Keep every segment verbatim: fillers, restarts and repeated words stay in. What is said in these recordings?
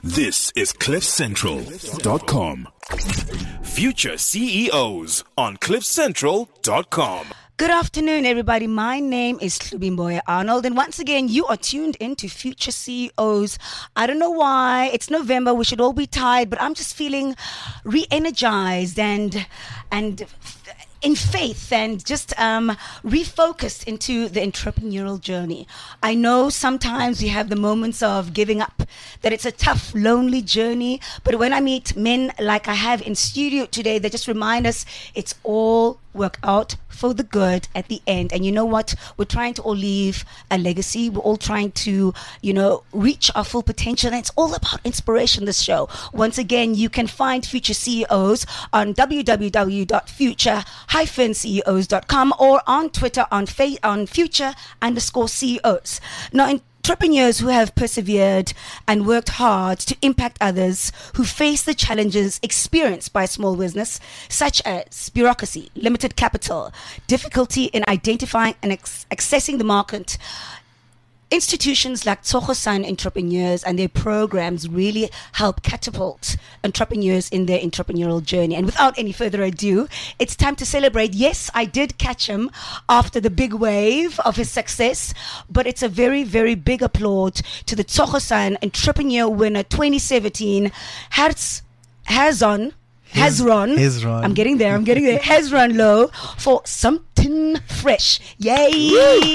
This is cliff central dot com. Future C E Os on cliff central dot com. Good afternoon, everybody. My name is Hlubimboya Arnold, and once again, you are tuned into Future C E Os. I don't know why. It's November. We should all be tired, but I'm just feeling re-energized and and in faith and just um, refocused into the entrepreneurial journey. I know sometimes we have the moments of giving up, that it's a tough, lonely journey. But when I meet men like I have in studio today, they just remind us it's all work out for the good at the end. And you know what? We're trying to all leave a legacy. We're all trying to, you know, reach our full potential. And it's all about inspiration, this show. Once again, you can find Future C E Os on w w w dot future dash c e os dot com or on Twitter on, fa- on future underscore C E Os. Now, in entrepreneurs who have persevered and worked hard to impact others, who face the challenges experienced by small business, such as bureaucracy, limited capital, difficulty in identifying and ex- accessing the market. Institutions like Tsogosan Entrepreneurs and their programs really help catapult entrepreneurs in their entrepreneurial journey. And without any further ado, it's time to celebrate. Yes, I did catch him after the big wave of his success, but it's a very, very big applaud to the Tsogosan Entrepreneur winner twenty seventeen, Herz Hazon. Hezron. Hezron. I'm getting there. I'm getting there. Hezron Low for something fresh. Yay!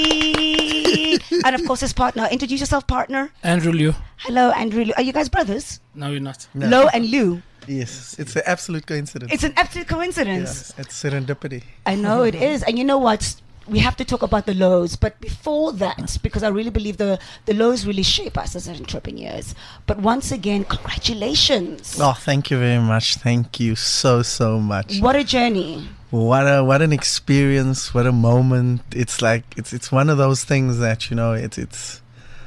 And of course, his partner. Introduce yourself, partner. Andrew Liu. Hello, Andrew Liu. Are you guys brothers? No, you're not. No. Low and Liu. Yes, it's an absolute coincidence. It's an absolute coincidence. Yeah, it's serendipity. I know it is. And you know what? We have to talk about the lows, but before that, because I really believe the, the lows really shape us as entrepreneurs. But once again, congratulations. Oh, thank you very much. Thank you so, so much. What a journey. What a what an experience. What a moment. It's like it's it's one of those things that, you know, it's it's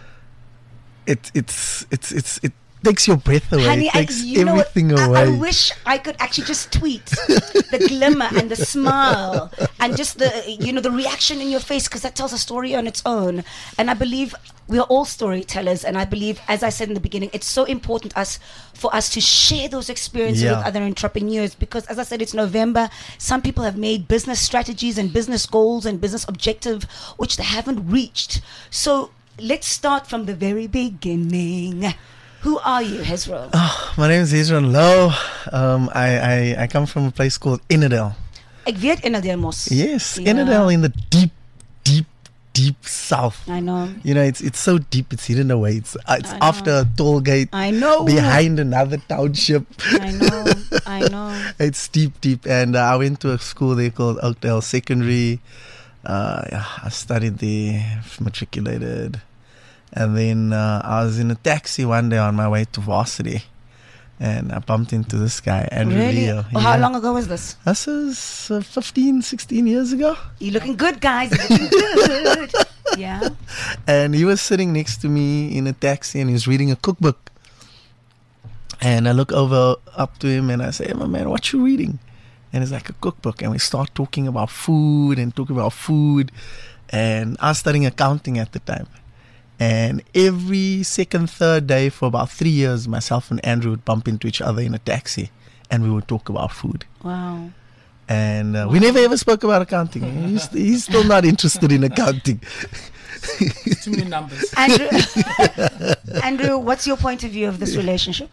it, it's it's it's it takes your breath away. Honey, it takes I, you know everything what? away. I, I wish I could actually just tweet the glimmer and the smile and just the, you know, the reaction in your face, because that tells a story on its own. And I believe we are all storytellers. And I believe, as I said in the beginning, it's so important us for us to share those experiences Yeah. with other entrepreneurs, because, as I said, it's November. Some people have made business strategies and business goals and business objective which they haven't reached. So let's start from the very beginning. Who are you, Hezron? Oh, my name is Hezron Low. Um, I, I, I come from a place called Innerdale. Ek weet Innerdale mos. Yes, Yeah. Innerdale in the deep, deep, deep south. I know. You know, it's it's so deep, it's hidden away. It's, uh, it's I know. after a toll gate, I know. behind another township. I know. I know. It's deep, deep. And uh, I went to a school there called Oakdale Secondary. Uh, yeah, I studied there, matriculated. And then uh, I was in a taxi one day on my way to varsity. And I bumped into this guy, Andrew Really? Leo. Oh, how long ago was this? This was uh, fifteen, sixteen years ago. You're looking good, guys. You're looking good. Yeah. And he was sitting next to me in a taxi and he was reading a cookbook. And I look over up to him and I say, hey, my man, what you reading? And it's like a cookbook. And we start talking about food and talking about food. And I was studying accounting at the time. And every second, third day for about three years, myself and Andrew would bump into each other in a taxi and we would talk about food. Wow. And uh, wow. we never ever spoke about accounting. He's, he's still not interested in accounting. Too many numbers. Andrew, Andrew, what's your point of view of this relationship?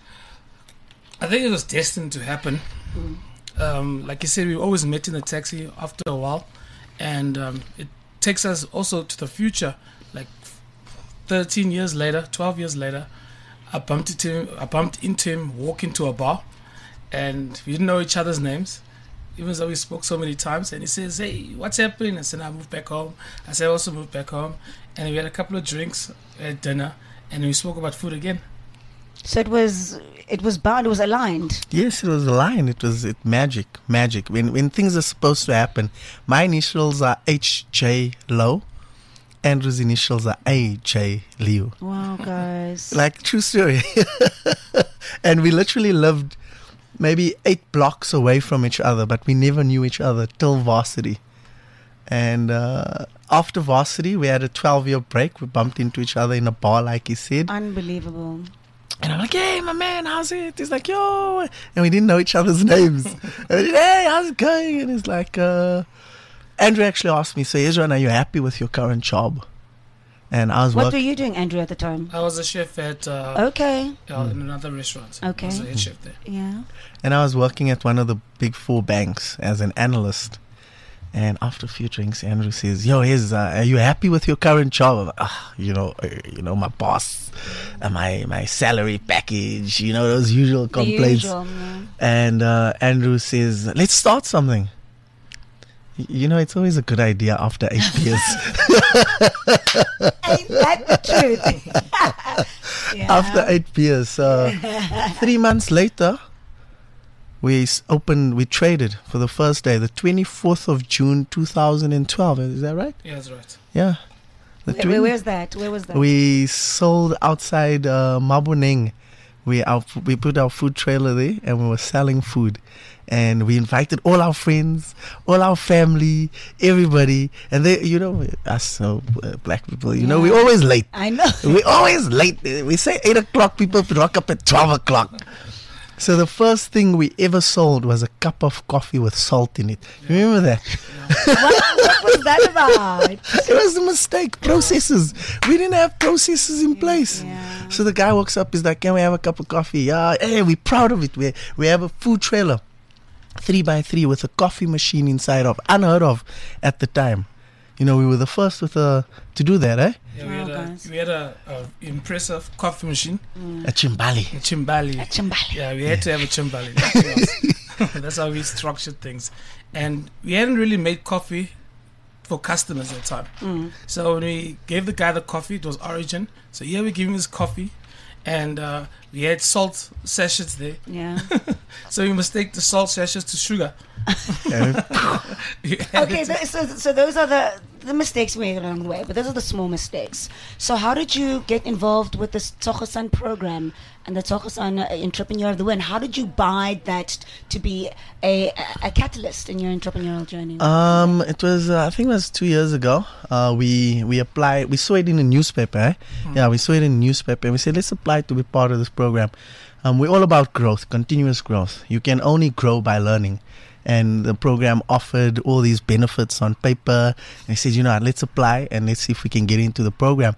I think it was destined to happen. Mm. Um, like you said, we always met in the taxi after a while. And um, it takes us also to the future. Like thirteen years later, twelve years later, I bumped into him, I bumped into him walking to a bar. And we didn't know each other's names, even though we spoke so many times. And he says, hey, what's happening? I said, I moved back home. I said, I also moved back home. And we had a couple of drinks at dinner. And we spoke about food again. So it was it was bound, it was aligned. Yes, it was aligned. It was it magic, magic. When when things are supposed to happen, my initials are H J Low. Andrew's initials are A J Liu. Wow, guys. Like, true story. And we literally lived maybe eight blocks away from each other, but we never knew each other till varsity. And uh, after varsity, we had a twelve-year break. We bumped into each other in a bar, like he said. Unbelievable. And I'm like, hey, my man, how's it? He's like, yo. And we didn't know each other's names. And we did, hey, how's it going? And he's like, uh, Andrew actually asked me, so Ezra, are you happy with your current job? And I was What work- were you doing, Andrew, at the time? I was a chef at uh, Okay. uh, in another restaurant. Okay. I was a head chef there. Yeah. And I was working at one of the big four banks as an analyst. And after a few drinks, Andrew says, "Yo, is uh, are you happy with your current job?" I'm like, ah, you know, uh, you know, my boss, uh, my my salary package, you know, those usual The complaints. usual, yeah. And uh, Andrew says, "Let's start something." Y- You know, it's always a good idea after eight years. Ain't that the truth? Yeah. After eight years, uh, three months later, we s- opened, we traded for the first day, the twenty-fourth of June, two thousand twelve. Is that right? Yeah, that's right. Yeah. The Where, twen- where, where's that? Where was that? We sold outside uh, Maboneng. We our, f- we put our food trailer there and we were selling food. And we invited all our friends, all our family, everybody. And they, you know, us so uh, black people, you know, Yeah. we're always late. I know. We're always late. We say eight o'clock, people rock up at twelve o'clock. So the first thing we ever sold was a cup of coffee with salt in it. You remember that? what, what was that about? It was a mistake. Processes. We didn't have processes in place. Yeah. So the guy walks up, he's like, can we have a cup of coffee? Yeah, hey, we're proud of it. We, we have a food trailer, three by three with a coffee machine inside of, unheard of at the time. You know, we were the first with a, to do that, eh? Yeah, we Wow, had a guys. we had a, a impressive coffee machine, A chimbali. a chimbali. A chimbali. Yeah, we had to have a chimbali. That's, us. That's how we structured things, and we hadn't really made coffee for customers at the time. Mm. So when we gave the guy the coffee, it was Origin. So yeah, we gave him his coffee, and uh, we had salt sachets there. Yeah. So we mistake the salt sachets to sugar. And We had Okay, it- th- so so those are the the mistakes we made along the way, but those are the small mistakes. So how did you get involved with this Togosan program and the Togosan uh, Entrepreneur of the Win? How did you buy that to be a, a, a catalyst in your entrepreneurial journey? Um, it was uh, I think it was two years ago. Uh, we we applied. We saw it in a newspaper. Eh? Yeah, we saw it in a newspaper, and we said let's apply to be part of this program. Um, we're all about growth, continuous growth. You can only grow by learning, and the program offered all these benefits on paper. And we said, you know, what, let's apply and let's see if we can get into the program.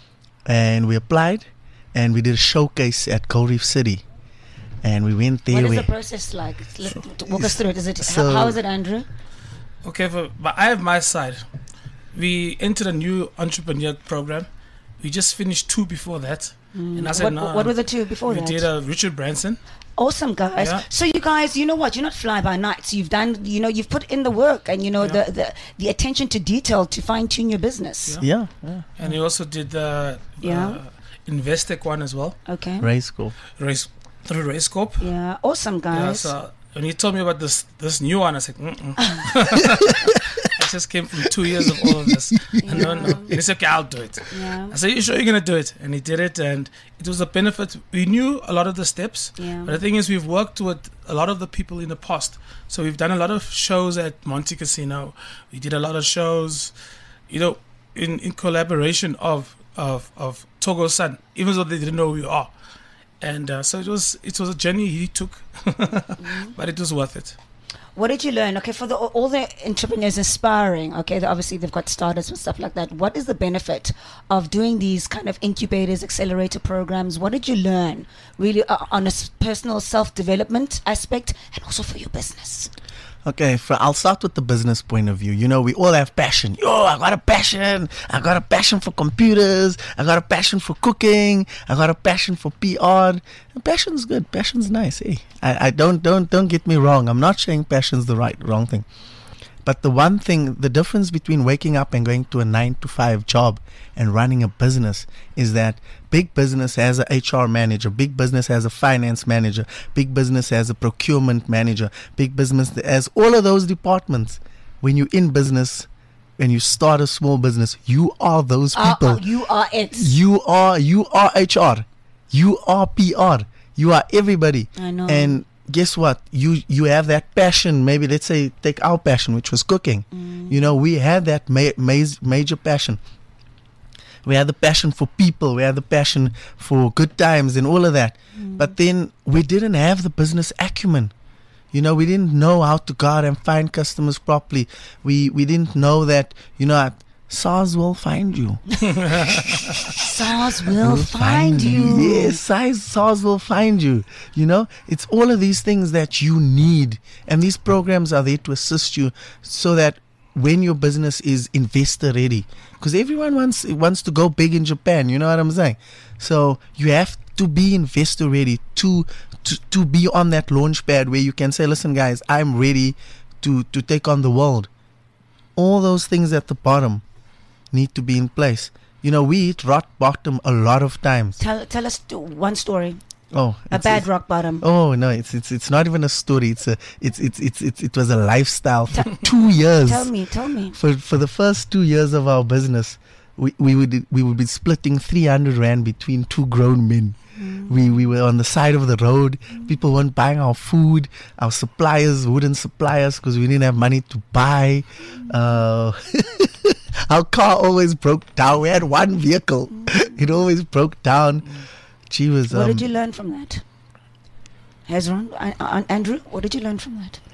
And we applied, and we did a showcase at Gold Reef City, and we went there. What is we, the process like? Let, walk us through it. Is it So- how, how is it, Andrew? Okay, for, but I have my side. We entered a new entrepreneur program. We just finished two before that, and I said, What, no. what were the two before we that? did a Richard Branson. Awesome, guys. Yeah. So you guys, you know what? You're not fly by nights. You've done, you know, you've put in the work and you know Yeah. the, the the attention to detail to fine tune your business. Yeah. yeah, yeah, And he also did the Yeah. uh, Investec one as well, Okay. race school. race through RaceCorp. Yeah. Awesome, Yeah, guys. so when he told me about this this new one, I said, Mm-mm. I just came from two years of all of this. And no, no. And he said, okay, I'll do it. Yeah. I said, you sure you're going to do it? And he did it, and it was a benefit. We knew a lot of the steps, Yeah. but the thing is, we've worked with a lot of the people in the past. So we've done a lot of shows at Monte Casino. We did a lot of shows, you know, in, in collaboration of of of Togo San, even though they didn't know who we are. And uh, so it was it was a journey he took, but it was worth it. What did you learn? Okay, for the, all the entrepreneurs aspiring, okay, they obviously they've got startups and stuff like that. What is the benefit of doing these kind of incubators, accelerator programs? What did you learn really uh, on a s- personal self-development aspect and also for your business? Okay, for, I'll start with the business point of view. You know, we all have passion. Yo, I got a passion. I got a passion for computers. I got a passion for cooking. I got a passion for P R. And passion's good. Passion's nice. Hey, I, I don't don't don't get me wrong. I'm not saying passion's the right wrong thing. But the one thing, the difference between waking up and going to a nine to five job and running a business is that big business has a H R manager, big business has a finance manager, big business has a procurement manager, big business has all of those departments. When you're in business, when you start a small business, you are those Uh, people. uh, you are it. You are you are H R, you are P R, you are everybody. I know. And guess what? You you have that passion. Maybe let's say take our passion, which was cooking. Mm. You know, we had that ma- ma- major passion. we had the passion for people, we had the passion for good times and all of that. Mm. But then we didn't have the business acumen. You know, we didn't know how to go out and find customers properly. We we didn't know that, you know, SARS will find you. SARS will find, find you. Yes, SARS will find you. You know, it's all of these things that you need. And these programs are there to assist you so that when your business is investor ready, because everyone wants wants to go big in Japan, you know what I'm saying? So you have to be investor ready to to, to be on that launch pad where you can say, listen guys, I'm ready to, to take on the world. All those things at the bottom need to be in place. You know, we hit rock bottom a lot of times. Tell tell us to one story. Oh, a bad rock bottom. Oh no, it's it's it's not even a story. It's a it's it's it's, it's it was a lifestyle for T- two years. Tell me, tell me. For for the first two years of our business, we we would we would be splitting three hundred rand between two grown men. Mm. We we were on the side of the road. Mm. People weren't buying our food. Our suppliers wouldn't supply us because we didn't have money to buy. Mm. Uh, our car always broke down. We had one vehicle. Mm. It always broke down. Mm. Gee whiz, what um, did you learn from that? Hezron, uh, uh, Andrew, what did you learn from that?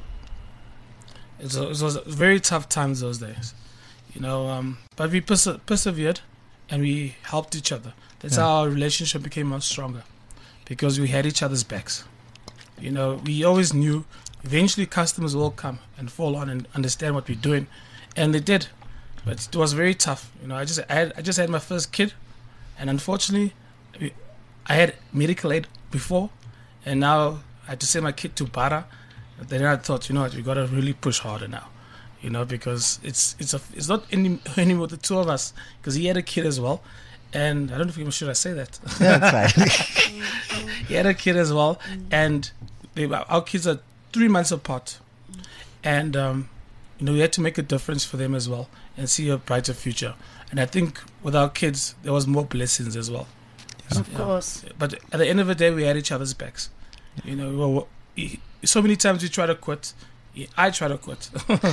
It was, it was very tough times those days, you know. Um, but we perse- persevered, and we helped each other. That's yeah. how our relationship became much stronger, because we had each other's backs. You know, we always knew eventually customers will come and fall on and understand what we're doing, and they did. But it was very tough. You know, I just I, had, I just had my first kid, and unfortunately, we, I had medical aid before, and now I had to send my kid to Bara. Then I thought, you know what, we got to really push harder now, you know, because it's it's a it's not any anymore the two of us, because he had a kid as well, and I don't know if should I say that. Yeah, that's fine. He had a kid as well, and they, our kids are three months apart, and um, you know, we had to make a difference for them as well and see a brighter future. And I think with our kids, there was more blessings as well. Yeah. Of course. Yeah. But at the end of the day, we had each other's backs. You know, we were, so many times we try to quit. I try to quit.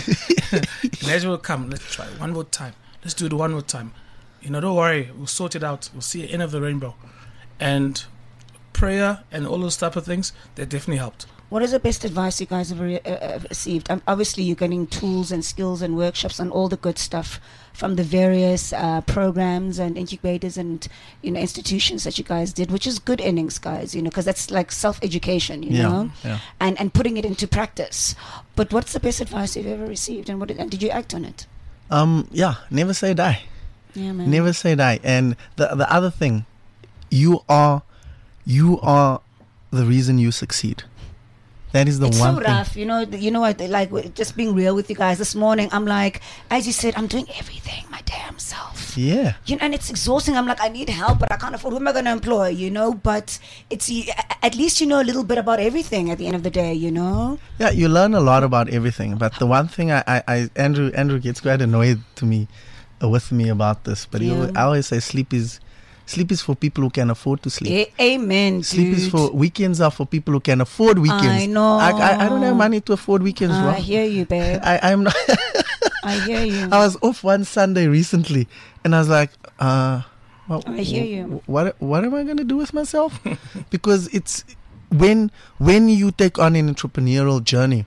Elijah will come. Let's try it one more time. Let's do it one more time. You know, don't worry. We'll sort it out. We'll see the end of the rainbow. And prayer and all those type of things, that definitely helped. What is the best advice you guys have re- uh, received? Um, obviously, you're getting tools and skills and workshops and all the good stuff from the various uh, programs and incubators and, you know, institutions that you guys did, which is good innings, guys. You know, because that's like self-education, you yeah, know, yeah. and and putting it into practice. But what's the best advice you've ever received, and what did, and did you act on it? Um, yeah, never say die. Yeah, man. Never say die. And the the other thing, you are, you are the reason you succeed. That is the it's one so thing. rough, you know. You know what? Like, just being real with you guys this morning, I'm like, as you said, I'm doing everything my damn self. Yeah. You know, and it's exhausting. I'm like, I need help, but I can't afford. Who am I going to employ? You know. But it's at least you know a little bit about everything at the end of the day. You know. Yeah, you learn a lot about everything. But the one thing I, I, I Andrew, Andrew gets quite annoyed to me, uh, with me about this. But yeah. he, I always say, sleep is. Sleep is for people who can afford to sleep. A- amen, Sleep dude. is for weekends are for people who can afford weekends. I know. I, I, I don't have money to afford weekends. I bro. hear you, babe. I, I'm not. I hear you. I was off one Sunday recently, and I was like, uh, well, I hear you. What what am I going to do with myself? Because it's when when you take on an entrepreneurial journey,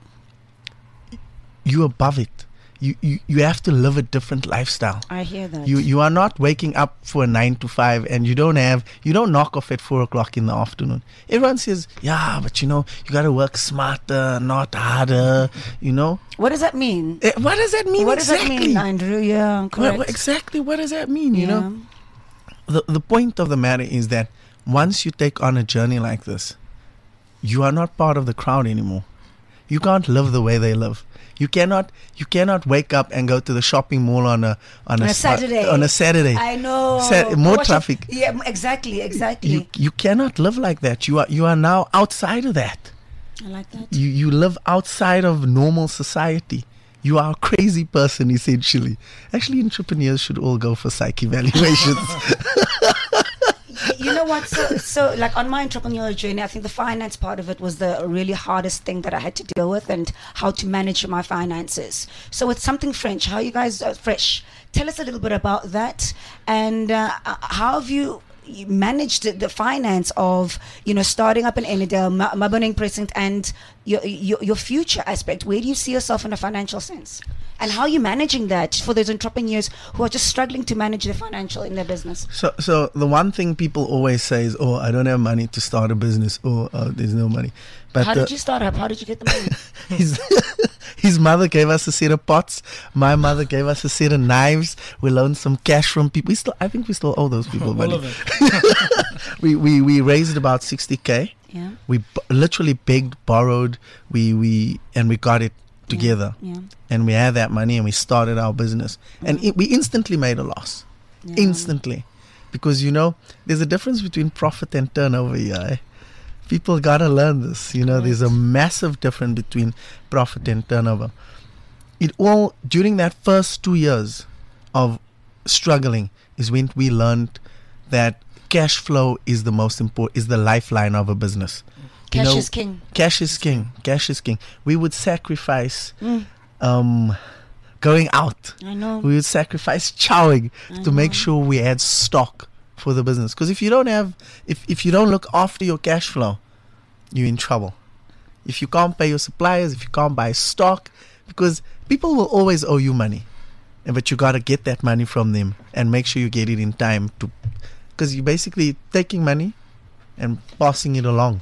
you're above it. You, you you have to live a different lifestyle. I hear that. You you are not waking up for a nine to five, and you don't have you don't knock off at four o'clock in the afternoon. Everyone says, yeah, but you know you got to work smarter, not harder. You know. What does that mean? Uh, what does that mean? What exactly? does that mean, Andrew? Yeah, correct. What, what, exactly. What does that mean? You yeah. know. The the point of the matter is that once you take on a journey like this, you are not part of the crowd anymore. You can't live the way they live. You cannot you cannot wake up and go to the shopping mall on a on, on a, a Saturday. Uh, on a Saturday. I know. Sa- more Watch traffic. It. Yeah, exactly, exactly. You you cannot live like that. You are you are now outside of that. I like that. You you live outside of normal society. You are a crazy person, essentially. Actually, entrepreneurs should all go for psych evaluations. you You know what? So, so, like on my entrepreneurial journey, I think the finance part of it was the really hardest thing that I had to deal with, and how to manage my finances. So, it's something French. How you guys uh, fresh? Tell us a little bit about that, and uh, how have you you managed the, the finance of, you know, starting up in Ennerdale, Ma- Maboneng Precinct, and your, your your future aspect? Where do you see yourself in a financial sense? And how are you managing that for those entrepreneurs who are just struggling to manage their financial in their business? So, so the one thing people always say is, "Oh, I don't have money to start a business," or oh, "There's no money." But how uh, did you start up? How did you get the money? his, his mother gave us a set of pots. My mother gave us a set of knives. We loaned some cash from people. We still, I think, we still owe those people All money. of it. we, we we raised about sixty k. Yeah. We b- literally begged, borrowed. We we and we got it together. Yeah. Yeah. And we had that money and we started our business. And it, we instantly made a loss. Yeah. Instantly. Because, you know, there's a difference between profit and turnover here. Eh? People got to learn this. You know, Correct. there's a massive difference between profit and turnover. It all, during that first two years of struggling, is when we learned that cash flow is the most important, is the lifeline of a business. You Cash know, is king. Cash is king. Cash is king. We would sacrifice Mm. um, going out. I know. We would sacrifice chowing I to make know. sure we had stock for the business. Because if you don't have, if, if you don't look after your cash flow, you're in trouble. If you can't pay your suppliers, if you can't buy stock, because people will always owe you money. And but you got to get that money from them and make sure you get it in time to, because you're basically taking money and passing it along.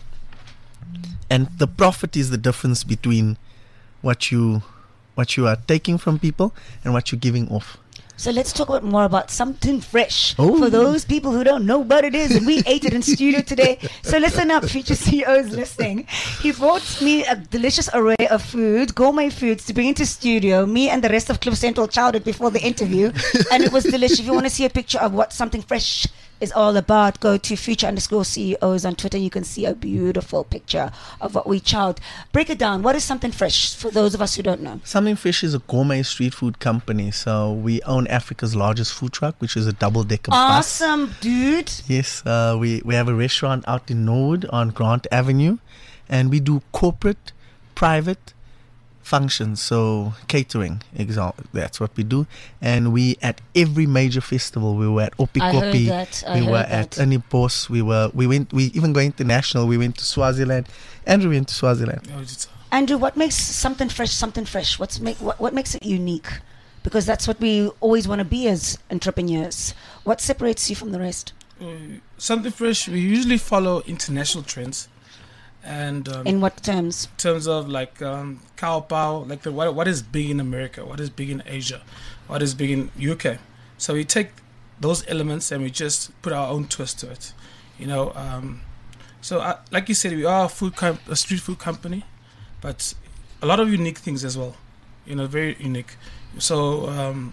And the profit is the difference between what you what you are taking from people and what you're giving off. So let's talk about more about something fresh Oh. for those people who don't know what it is. And we ate it in studio today. So listen up, future C E Os listening. He brought me a delicious array of food, gourmet foods, to bring into studio. Me and the rest of Cliff Central chowed it before the interview, and it was delicious. If you want to see a picture of what something fresh is all about, go to future underscore C E Os on Twitter. You can see a beautiful picture of what we chowed. Break it down. What is something fresh for those of us who don't know? Something Fish is a gourmet street food company. So we own Africa's largest food truck, which is a double-decker bus. Awesome, dude. Yes, uh, we, we have a restaurant out in Norwood on Grant Avenue, and we do corporate, private functions, so catering, exa- that's what we do. And we, at every major festival, we were at I heard Opikopi, that. I we heard were that. at Anipos, we were, we went, we even going international, we went to Swaziland, and we went to Swaziland. Oh, it's- Andrew, what makes something fresh something fresh? What's make what, what makes it unique? Because that's what we always want to be as entrepreneurs. What separates you from the rest? uh, something fresh. We usually follow international trends, and um, In what terms? terms of like um, cow pow, like the what what is big in America, what is big in Asia, what is big in U K. So we take those elements and we just put our own twist to it, you know. Um, so uh, like you said, we are a food com- a street food company, but a lot of unique things as well, you know, very unique. So um,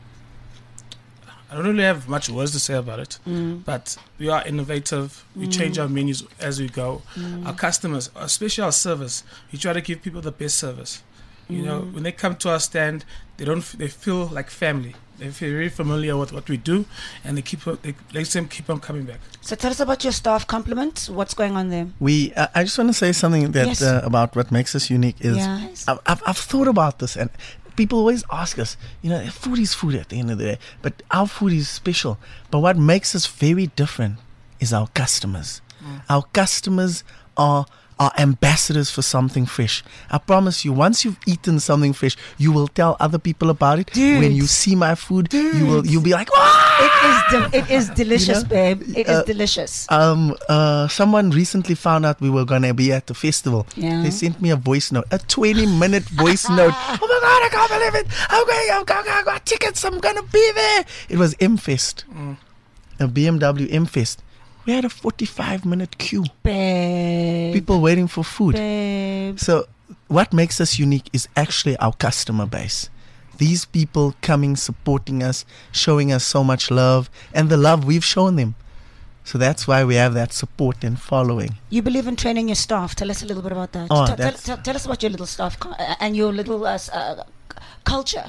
I don't really have much words to say about it, Mm. but we are innovative. We change our menus as we go. Our customers, especially our service, we try to give people the best service. You know, when they come to our stand, they don't. f- They feel like family. They feel very familiar with what we do, and they keep. They let them keep on coming back. So tell us about your staff complement. What's going on there? We, uh, I just want to say something that Yes. uh, about what makes us unique is Yes. I've, I've, I've thought about this, and people always ask us, you know, food is food at the end of the day, but our food is special. But what makes us very different is our customers. Our customers are are ambassadors for something fresh. I promise you, once you've eaten something fresh, you will tell other people about it. Dude. When you see my food, you will Dude. you'll be like, "Wow!" It is de- it is delicious, know, babe. It is uh, delicious. Um, uh, someone recently found out we were gonna be at the festival. Yeah. They sent me a voice note, a twenty-minute voice note. Oh my God, I can't believe it! I'm going, I'm going, I got tickets. I'm gonna be there. It was M Fest, a B M W M Fest. We had a forty-five minute queue. Babe. People waiting for food. Babe. So, what makes us unique is actually our customer base. These people coming, supporting us, showing us so much love, and the love we've shown them. So that's why we have that support and following. You believe in training your staff. Tell us a little bit about that. Oh, Tell- tell, that's- tell, tell us about your little staff co- uh, and your little uh, s- uh, c- culture.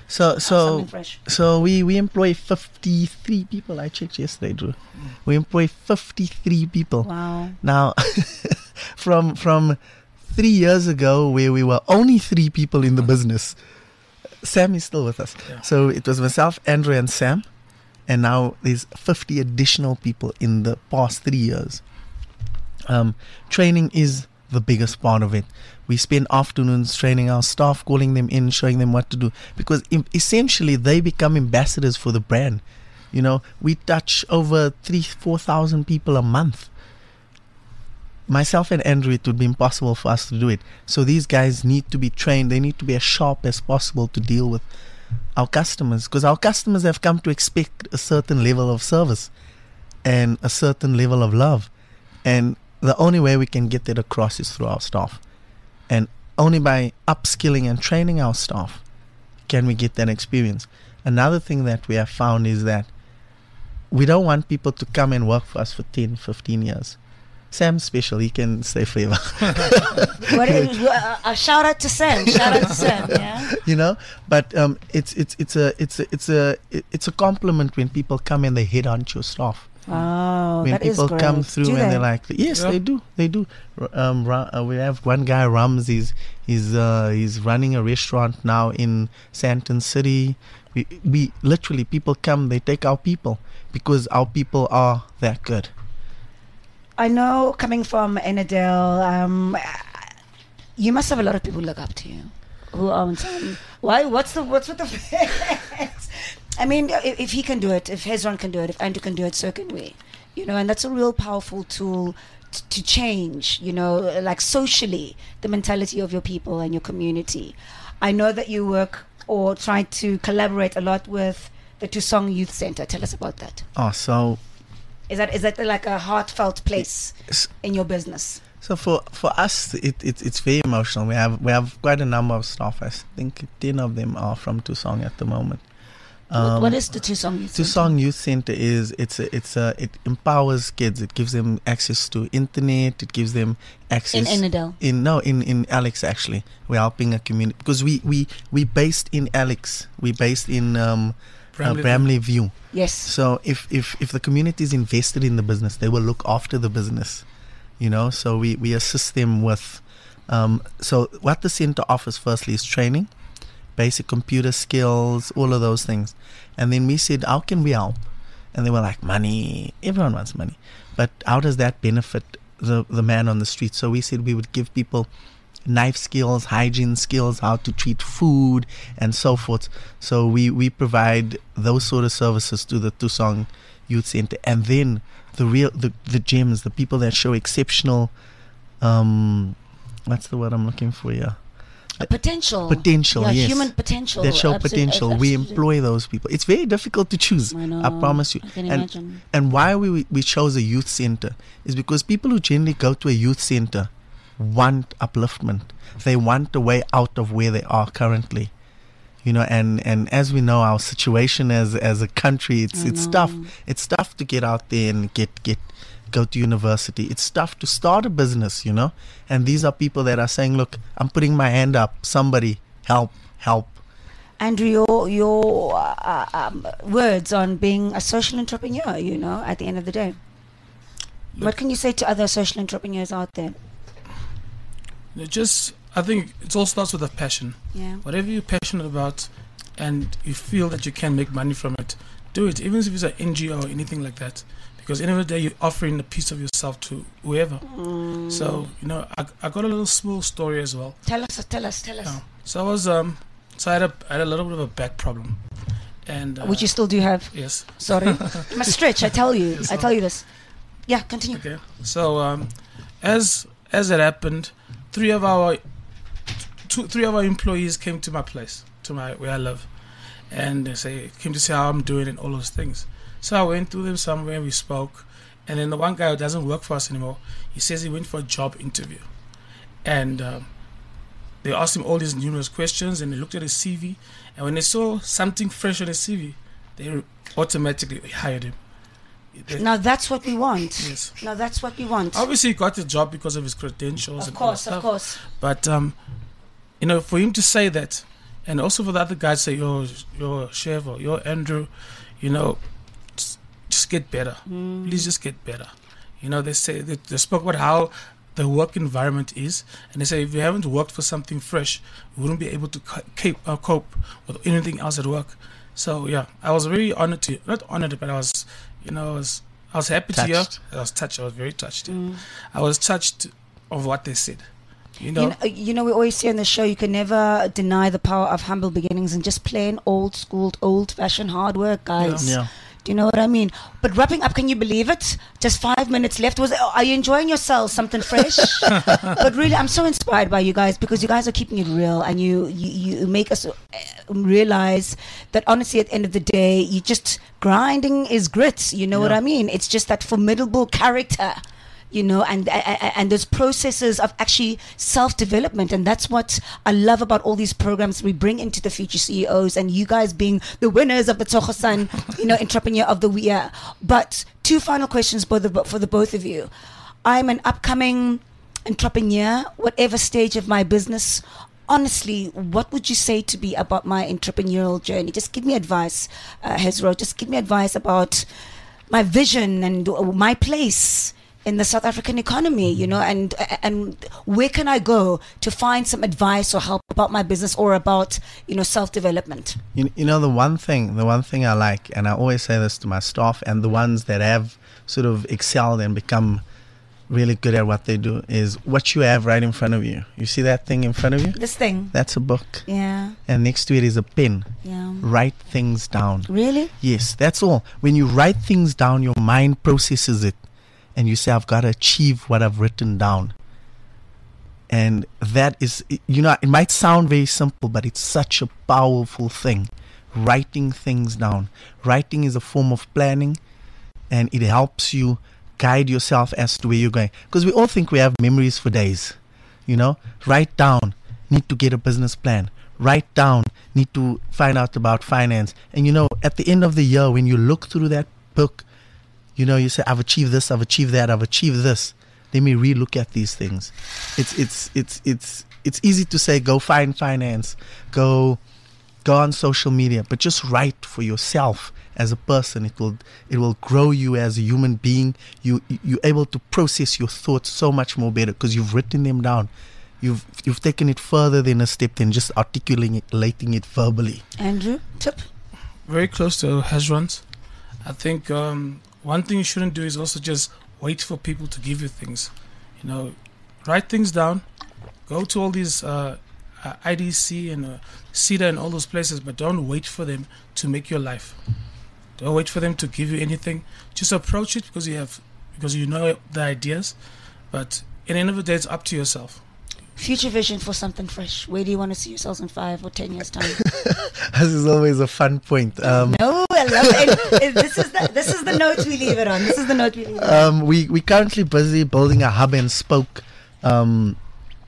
So so something fresh. so we we employ fifty-three people. I checked yesterday, Drew. We employ fifty-three people. Wow. Now, from from three years ago, where we were only three people in the business, Sam is still with us. Yeah. So it was myself, Andrew, and Sam, and now there's fifty additional people in the past three years. Um, training is the biggest part of it. We spend afternoons training our staff, calling them in, showing them what to do, because im- essentially they become ambassadors for the brand. You know, we touch over three, four thousand people a month. Myself and Andrew, it would be impossible for us to do it. So these guys need to be trained. They need to be as sharp as possible to deal with our customers, because our customers have come to expect a certain level of service and a certain level of love. And the only way we can get that across is through our staff. And only by upskilling and training our staff can we get that experience. Another thing that we have found is that we don't want people to come and work for us for ten, fifteen years. Sam's special. He can stay forever. What is, uh, a shout out to Sam. Shout out to Sam. Yeah. You know, but um, it's it's it's a it's a it's a it's a compliment when people come and they head on your staff. Oh, When that is people great. come through Do and they? they're like, yes, Yeah. they do, they do. R- Um, Ra- uh, we have one guy, Rams. He's he's uh, he's running a restaurant now in Sandton City. We we literally people come, they take our people because our people are that good. I know, coming from Enadale, um, you must have a lot of people who look up to you. Who owns um, why? What's the what's with the face? I mean, if, if he can do it, if Hezron can do it, if Andrew can do it, so can we. You know, and that's a real powerful tool t- to change. You know, like socially, the mentality of your people and your community. I know that you work or try to collaborate a lot with the Tusong Youth Center. Tell us about that. Oh, so Is that is that like a heartfelt place s- in your business? so for for us, it, it it's very emotional. We have we have quite a number of staff. I think ten of them are from Tusong at the moment. What- what is the Tusong Youth Center? Tusong Youth Center is it's a, it's a, it empowers kids. It gives them access to internet. It gives them access In Enadale. in no in in Alex. Actually, we're helping a community because we we we based in Alex. We based in um, Bramley uh, Bramley View. Yes. So if if if the community is invested in the business, they will look after the business. You know, so we we assist them with. Um, so what the center offers firstly is training, basic computer skills, all of those things. And then we said, how can we help? And they were like, money. Everyone wants money. But how does that benefit the, the man on the street? So we said we would give people knife skills, hygiene skills, how to treat food, and so forth. So we, we provide those sort of services to the Tusong Youth Center. And then the real, the, the gems, the people that show exceptional, um, what's the word I'm looking for here? Potential. Potential, yeah, yes. human potential. That show Abso- potential. We absolutely. employ those people. It's very difficult to choose. I know. I promise you. I can and, imagine. and why we we chose a youth center is because people who generally go to a youth center want upliftment. They want a way out of where they are currently. You know, and, and as we know, our situation as as a country, it's I it's know. tough. It's tough to get out there and get get go to university. It's tough to start a business, you know. And these are people that are saying, "Look, I'm putting my hand up. Somebody help, help." Andrew, your your uh, um, words on being a social entrepreneur. You know, at the end of the day, what can you say to other social entrepreneurs out there? It just, I think it all starts with a passion. Yeah. Whatever you're passionate about and you feel that you can make money from it, do it, even if it's an N G O or anything like that. Because at the end of the day, you're offering a piece of yourself to whoever. Mm. So, you know, I, I got a little small story as well. Tell us, tell us, tell us. Yeah. So I was, um, so I had, a, I had a little bit of a back problem. And, uh, Which you still do have. yes. Sorry. I'm a stretch, I tell you. Yes, I tell you this. Yeah, continue. Okay. So, um, as, as it happened, three of our, two, three of our employees came to my place, to my, where I live. And they say, came to see how I'm doing and all those things. So I went to them somewhere, we spoke, and then the one guy who doesn't work for us anymore, he says he went for a job interview. And um, they asked him all these numerous questions, and they looked at his C V, and when they saw something fresh on his C V, they automatically hired him. They- Now that's what we want. Yes. Now that's what we want. Obviously, he got the job because of his credentials Of and all that course, of stuff. course. But, um, you know, for him to say that, And also for the other guys, say, yo, yo, Chef or yo, Andrew, you know, just, just get better. Mm. Please just get better. You know, they say, they, they spoke about how the work environment is, and they say if you haven't worked for something fresh, you wouldn't be able to cope, uh, cope with anything else at work. So yeah, I was very honored to, not honored, but I was, you know, I was, I was happy Touched. to hear. I was touched. I was very touched. Yeah. Mm. I was touched of what they said. You know, You know, you know, we always say on the show, you can never deny the power of humble beginnings and just plain old school, old fashioned hard work, guys. Yeah. Do you know what I mean? But wrapping up, can you believe it? Just five minutes left. Was are you enjoying yourselves? Something fresh? But really, I'm so inspired by you guys because you guys are keeping it real, and you you, you make us uh, realize that honestly, at the end of the day, you just grinding is grit. You know what Yeah. I mean? It's just that formidable character. You know, and and, and those processes of actually self-development, and that's what I love about all these programs we bring into the Future C E Os, and you guys being the winners of the Tsogosan, you know, Entrepreneur of the Year. But two final questions for the for the both of you. I'm an upcoming entrepreneur, whatever stage of my business. Honestly, what would you say to me about my entrepreneurial journey? Just give me advice, uh, Hezro. Just give me advice about my vision and uh, my place in the South African economy, you know, and and where can I go to find some advice or help about my business or about, you know, self-development? You, you know, the one thing, the one thing I like, and I always say this to my staff and the ones that have sort of excelled and become really good at what they do, is what you have right in front of you. You see that thing in front of you? This thing. That's a book. Yeah, And next to it is a pen. yeah. Write things down. Really? Yes, that's all. When you write things down, your mind processes it. And you say, I've got to achieve what I've written down. And that is, you know, it might sound very simple, but it's such a powerful thing. Writing things down. Writing is a form of planning, and it helps you guide yourself as to where you're going. Because we all think we have memories for days. You know, write down, need to get a business plan. Write down, need to find out about finance. And you know, at the end of the year, when you look through that book, you know, you say, I've achieved this, I've achieved that, I've achieved this. Let me re-look at these things. It's it's it's it's it's easy to say, go find finance, go go on social media, but just write for yourself as a person. It will it will grow you as a human being. You you're able to process your thoughts so much more better because you've written them down. You've you've taken it further than a step than just articulating it verbally. Andrew, tip? very close to Hezron's. I think um, one thing you shouldn't do is also just wait for people to give you things. You know, write things down. Go to all these uh, uh, I D C and uh, CEDA and all those places, but don't wait for them to make your life. Don't wait for them to give you anything. Just approach it because you have, because you know the ideas. But at the end of the day, it's up to yourself. Future vision for something fresh. Where do you want to see yourselves in five or ten years' time? This is always a fun point. Um, No, I love it. And this is the this is the note we leave it on. This is the note we leave it on. um, we we currently busy building a hub and spoke um,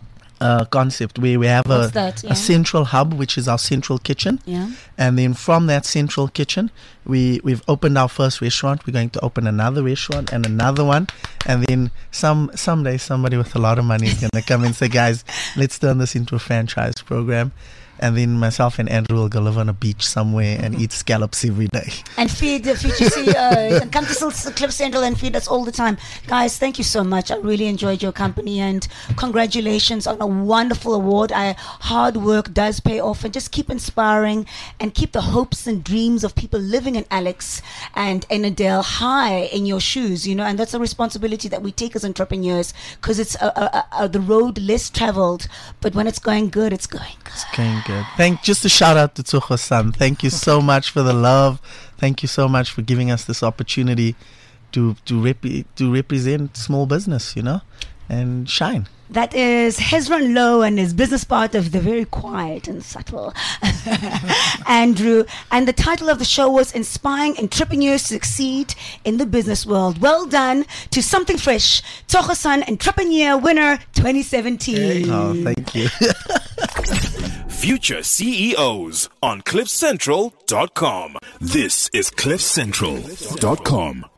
uh, concept where we have What's a, that? Yeah. a central hub, which is our central kitchen. Yeah. And then from that central kitchen, we, we've opened our first restaurant. We're going to open another restaurant and another one. And then some someday somebody with a lot of money is going to come and say, guys, let's turn this into a franchise program. And then myself and Andrew will go live on a beach somewhere and eat scallops every day. And feed the future C E Os and come to Sil- Cliff Central and feed us all the time. Guys, thank you so much. I really enjoyed your company and congratulations on a wonderful award. I, hard work does pay off, and just keep inspiring and keep the hopes and dreams of people living in Alex and Enadale high in your shoes, you know, and that's a responsibility that we take as entrepreneurs because it's a, a, a, the road less traveled, but when it's going good, it's going good. It's going good. Thank, just a shout out to Tsogo-san. Thank you so much for the love. Thank you so much for giving us this opportunity to to rep- to represent small business, you know, and shine. That is Hezron Lowe and his business partner, the very quiet and subtle Andrew. And the title of the show was Inspiring Entrepreneurs to Succeed in the Business World. Well done to Something Fresh, Tsogo-san Entrepreneur Winner twenty seventeen. Oh, thank you. Future C E Os on cliff central dot com. This is cliff central dot com.